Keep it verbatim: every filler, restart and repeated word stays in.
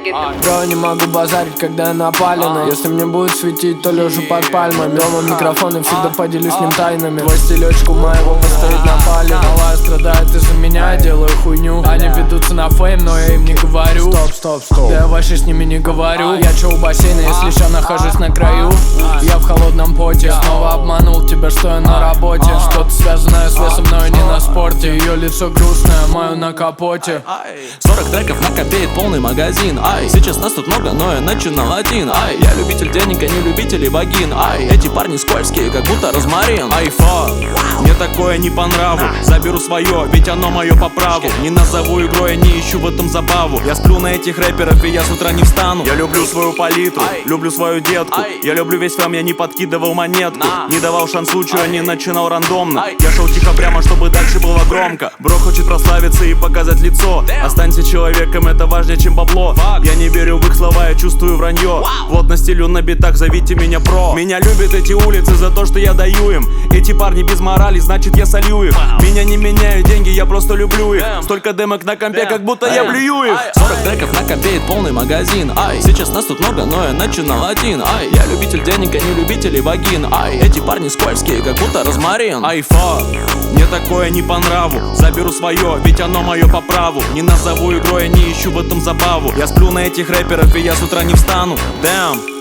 Бро, не могу базарить, когда я напалена. Если мне будет светить, то лежу под пальмами. Дома микрофон и всегда поделюсь с ним тайнами. Твой стилечку моего постоит на пале. Малая страдает из-за меня, я делаю хуйню. Они ведутся на фейм, но я им не говорю. Стоп, стоп, стоп. Да я вообще с ними не говорю. Я чё у бассейна, если ща нахожусь на краю. Я в холодном поте. Снова обманул тебя, что я на работе. Что-то связанное с весом, но я не на спорте. Ее лицо грустное, мое на капоте. Сорок треков на копеек, полный магазин. Ай, сейчас нас тут много, но я начинал один. Ай, я любитель денег, а не любитель вагин. Ай, эти парни скользкие, как будто розмарин. Ай, фак, мне такое не по нраву. Заберу свое, ведь оно мое по праву. Не назову игрой, я не ищу в этом забаву. Я сплю на этих рэперов, и я с утра не встану. Я люблю свою палитру, люблю свою детку. Я люблю весь фэм, я не подкидывал монетку. Не давал шанс случаю, не начинал рандомно. Я шел тихо прямо, чтобы дальше было громко. Бро хочет прославиться и показать лицо. Останься человеком, это важнее, чем бабло. Я не верю в их слова, я чувствую вранье. Вот на стилю на битах, зовите меня про. Меня любят эти улицы за то, что я даю им. Эти парни без морали, значит я солью их. Меня не меняют деньги, я просто люблю их. Столько демок на компе, как будто я блюю их. Сорок треков на копеек, полный магазин. Ай, сейчас нас тут много, но я начинал один. Ай, я любитель денег, а не любитель вагин. Ай, эти парни скользкие, как будто розмарин. Ай, фак, мне такое не по нраву. Заберу свое, ведь оно мое по праву. Не назову игрой, я не ищу в этом забаву. Я сплю на этих рэперов, и я с утра не встану. Damn.